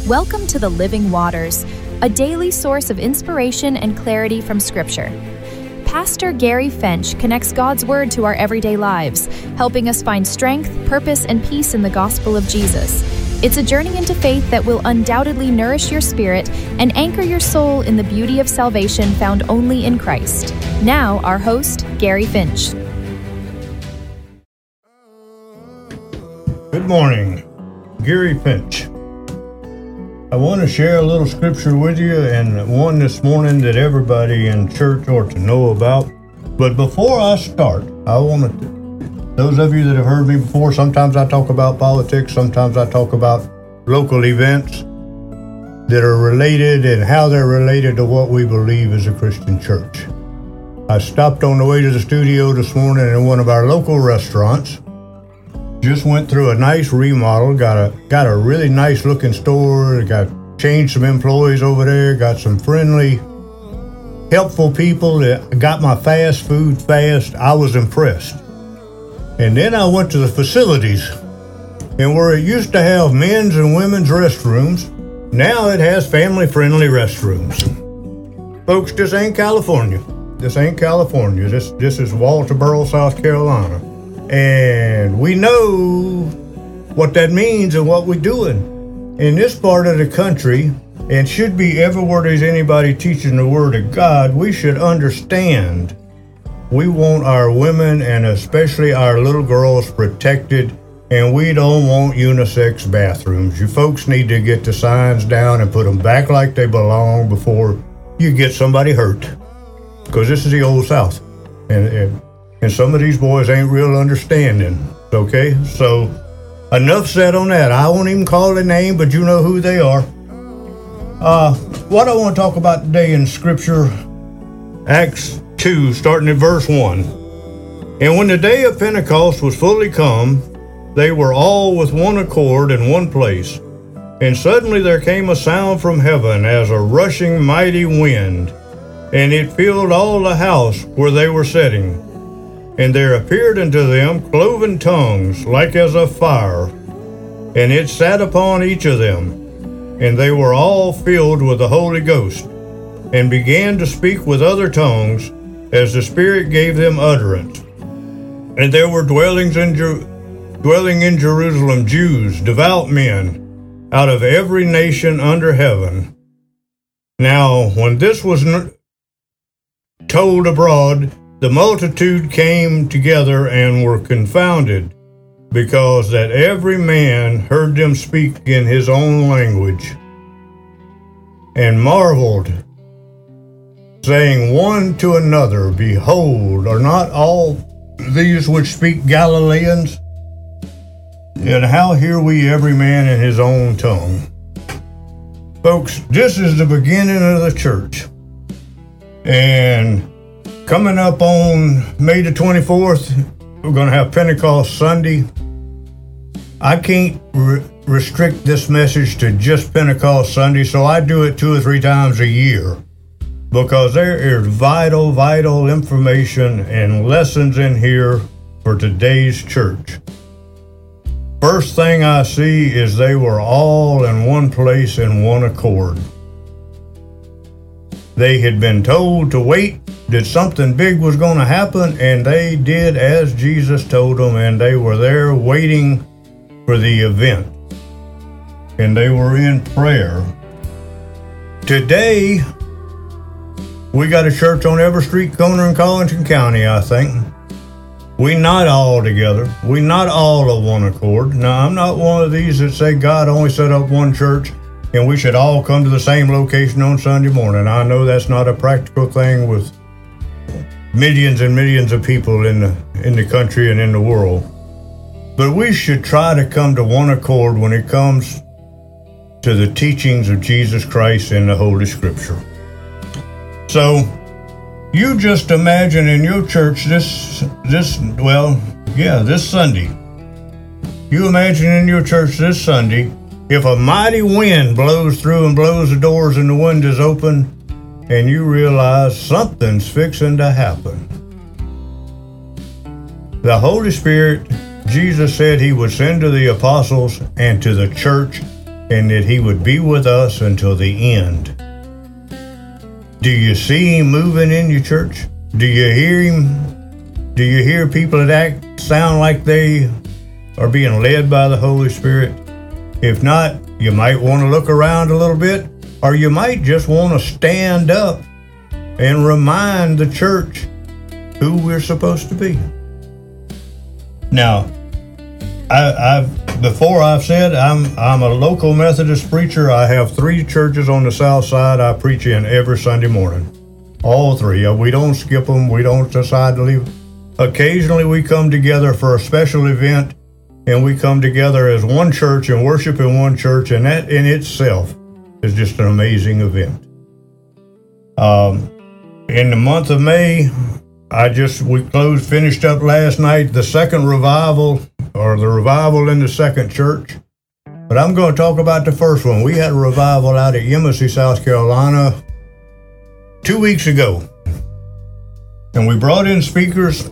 Welcome to The Living Waters, a daily source of inspiration and clarity from Scripture. Pastor Gary Finch connects God's Word to our everyday lives, helping us find strength, purpose, and peace in the gospel of Jesus. It's a journey into faith that will undoubtedly nourish your spirit and anchor your soul in the beauty of salvation found only in Christ. Now, our host, Gary Finch. Good morning, Gary Finch. I want to share a little scripture with you, and one this morning that everybody in church ought to know about. But before I start, I want to, those of you that have heard me before, sometimes I talk about politics, sometimes I talk about local events that are related and how they're related to what we believe as a Christian church. I stopped on the way to the studio this morning in one of our local restaurants. Just went through a nice remodel, got a really nice looking store, changed some employees over there, got some friendly, helpful people that got my fast food fast. I was impressed. And then I went to the facilities, and where it used to have men's and women's restrooms, now it has family friendly restrooms. Folks, this ain't California. This ain't California. This is Walterboro, South Carolina. And we know what that means and what we're doing in this part of the country, and should be everywhere there's anybody teaching the Word of God. We should understand we want our women and especially our little girls protected, and we don't want unisex bathrooms. You folks need to get the signs down and put them back like they belong before you get somebody hurt, because this is the old South, and some of these boys ain't real understanding, okay? So, enough said on that. I won't even call the name, but you know who they are. What I want to talk about today in Scripture, Acts 2, starting at verse 1. And when the day of Pentecost was fully come, they were all with one accord in one place. And suddenly there came a sound from heaven as a rushing mighty wind, and it filled all the house where they were sitting. And there appeared unto them cloven tongues like as of fire, and it sat upon each of them. And they were all filled with the Holy Ghost, and began to speak with other tongues, as the Spirit gave them utterance. And there were dwelling in Jerusalem Jews, devout men, out of every nation under heaven. Now, when this was told abroad, the multitude came together and were confounded, because that every man heard them speak in his own language, and marveled, saying one to another, Behold, are not all these which speak Galileans? And how hear we every man in his own tongue? Folks, this is the beginning of the church. And coming up on May the 24th, we're going to have Pentecost Sunday. I can't restrict this message to just Pentecost Sunday, so I do it 2 or 3 times a year, because there is vital information and lessons in here for today's church. First thing I see is they were all in one place in one accord. They had been told to wait, that something big was going to happen, and they did as Jesus told them, and they were there waiting for the event. And they were in prayer. Today, we got a church on every street corner in Collington County, I think. We not all together. We not all of one accord. Now, I'm not one of these that say God only set up one church and we should all come to the same location on Sunday morning. I know that's not a practical thing with millions and millions of people in the country and in the world. But we should try to come to one accord when it comes to the teachings of Jesus Christ in the Holy Scripture. So, you just imagine in your church this Sunday. You imagine in your church this Sunday, if a mighty wind blows through and blows the doors and the windows open, and you realize something's fixing to happen. The Holy Spirit, Jesus said he would send to the apostles and to the church and that He would be with us until the end. Do you see Him moving in your church? Do you hear Him? Do you hear people that sound like they are being led by the Holy Spirit? If not, you might want to look around a little bit, or you might just want to stand up and remind the church who we're supposed to be. Now, before I've said I'm a local Methodist preacher. I have 3 churches on the south side I preach in every Sunday morning. All 3. We don't skip them. We don't decide to leave. Occasionally we come together for a special event, and we come together as one church and worship in one church, and that in itself is just an amazing event. In the month of May, we finished up last night the second revival, or the revival in the second church. But I'm going to talk about the first one. We had a revival out at Yemassee, South Carolina 2 weeks ago. And we brought in speakers.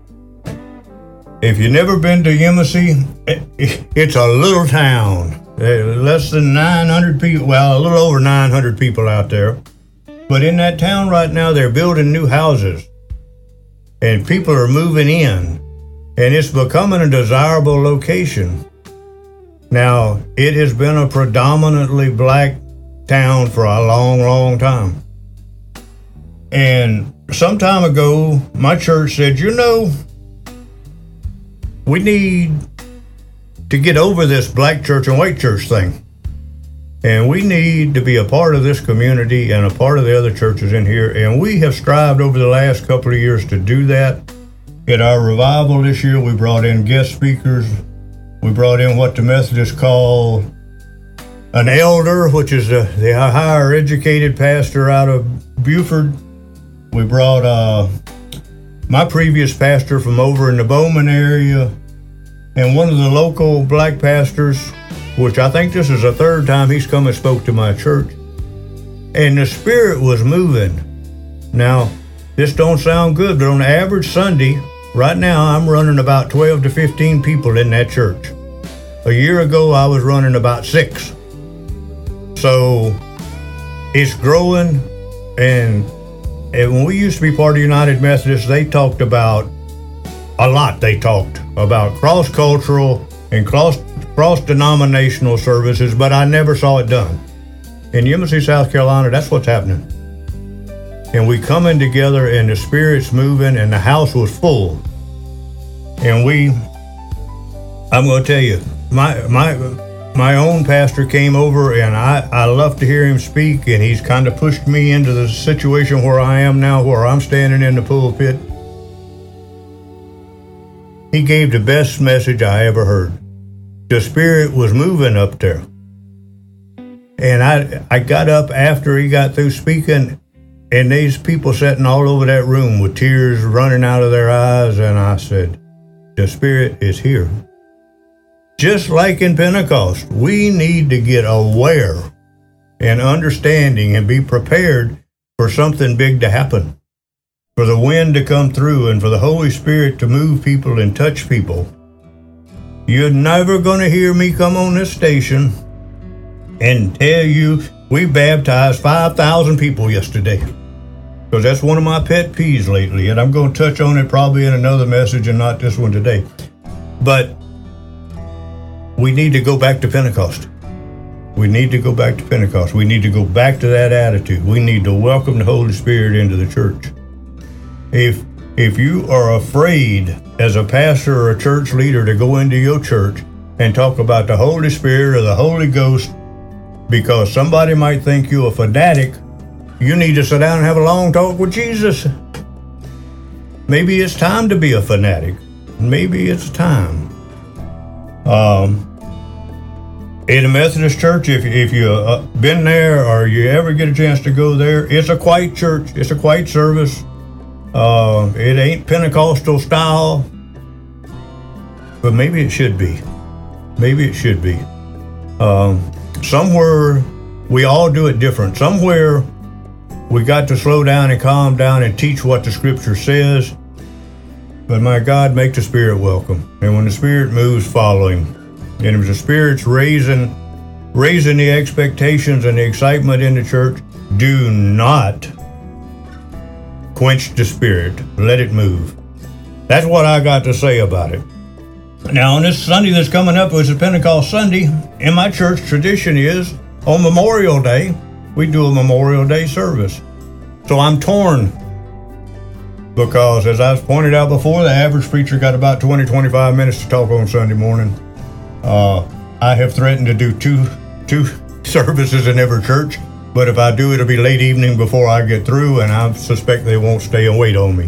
If you've never been to Yemassee, it's a little town. Less than 900 people, well, a little over 900 people out there. But in that town right now, they're building new houses. And people are moving in. And it's becoming a desirable location. Now, it has been a predominantly black town for a long, long time. And some time ago, my church said, we need to get over this black church and white church thing. And we need to be a part of this community and a part of the other churches in here. And we have strived over the last couple of years to do that. At our revival this year, we brought in guest speakers. We brought in what the Methodists call an elder, which is the higher educated pastor out of Buford. We brought my previous pastor from over in the Bowman area, and one of the local black pastors, which I think this is the 3rd time he's come and spoke to my church. And the Spirit was moving. Now, this don't sound good, but on average Sunday, right now I'm running about 12 to 15 people in that church. A year ago, I was running about 6. So it's growing, and when we used to be part of United Methodist, they talked about cross-cultural and cross-denominational services, but I never saw it done. In Yemassee, South Carolina, that's what's happening. And we coming together, and the Spirit's moving, and the house was full. And I'm going to tell you, my own pastor came over, and I love to hear him speak, and he's kind of pushed me into the situation where I am now, where I'm standing in the pulpit. He gave the best message I ever heard. The Spirit was moving up there. And I got up after he got through speaking, and these people sitting all over that room with tears running out of their eyes, and I said, the Spirit is here. Just like in Pentecost, we need to get aware and understanding and be prepared for something big to happen. For the wind to come through and for the Holy Spirit to move people and touch people. You're never going to hear me come on this station and tell you we baptized 5,000 people yesterday. Because that's one of my pet peeves lately, and I'm going to touch on it probably in another message and not this one today. But we need to go back to Pentecost. We need to go back to Pentecost. We need to go back to that attitude. We need to welcome the Holy Spirit into the church. If you are afraid as a pastor or a church leader to go into your church and talk about the Holy Spirit or the Holy Ghost because somebody might think you're a fanatic, you need to sit down and have a long talk with Jesus. Maybe it's time to be a fanatic. Maybe it's time. In a Methodist church, if you've been there or you ever get a chance to go there, it's a quiet church. It's a quiet service. It ain't Pentecostal style, but maybe it should be. Maybe it should be. Somewhere we all do it different. Somewhere we got to slow down and calm down and teach what the Scripture says. But my God, make the Spirit welcome. And when the Spirit moves, follow Him. And if the Spirit's raising raising the expectations and the excitement in the church. Do not quench the spirit. Let it move. That's what I got to say about it. Now, on this Sunday that's coming up, it's a Pentecost Sunday. In my church, tradition is on Memorial Day, we do a Memorial Day service. So I'm torn because, as I've pointed out before, the average preacher got about 20-25 minutes to talk on Sunday morning. I have threatened to do two services in every church, but if I do, it'll be late evening before I get through, and I suspect they won't stay and wait on me.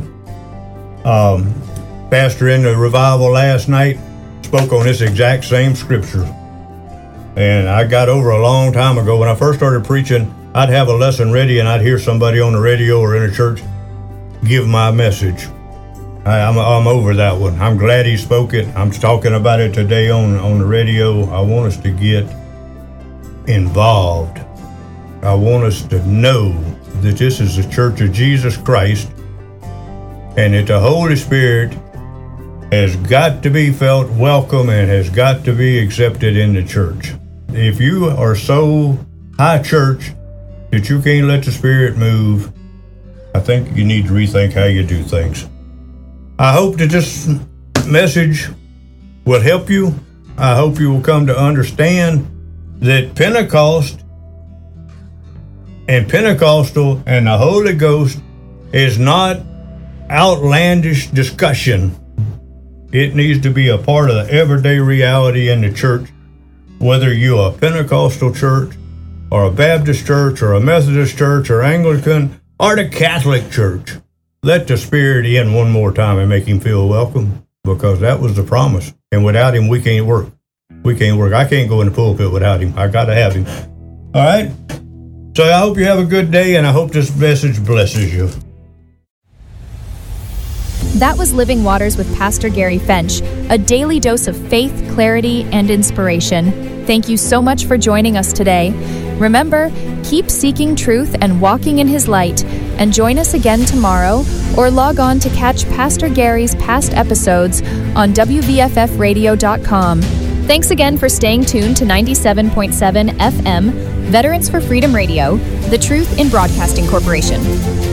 Pastor in the revival last night spoke on this exact same scripture. And I got over a long time ago. When I first started preaching, I'd have a lesson ready and I'd hear somebody on the radio or in a church give my message. I'm over that one. I'm glad he spoke it. I'm talking about it today on the radio. I want us to get involved. I want us to know that this is the Church of Jesus Christ and that the Holy Spirit has got to be felt welcome and has got to be accepted in the church. If you are so high church that you can't let the Spirit move, I think you need to rethink how you do things. I hope that this message will help you. I hope you will come to understand that Pentecost and Pentecostal and the Holy Ghost is not outlandish discussion. It needs to be a part of the everyday reality in the church. Whether you're a Pentecostal church or a Baptist church or a Methodist church or Anglican or the Catholic church, let the Spirit in one more time and make him feel welcome, because that was the promise. And without him, we can't work. We can't work. I can't go in the pulpit without him. I got to have him. All right? So I hope you have a good day, and I hope this message blesses you. That was Living Waters with Pastor Gary Fench, a daily dose of faith, clarity, and inspiration. Thank you so much for joining us today. Remember, keep seeking truth and walking in His light, and join us again tomorrow, or log on to catch Pastor Gary's past episodes on WVFFradio.com. Thanks again for staying tuned to 97.7 FM, Veterans for Freedom Radio, the Truth in Broadcasting Corporation.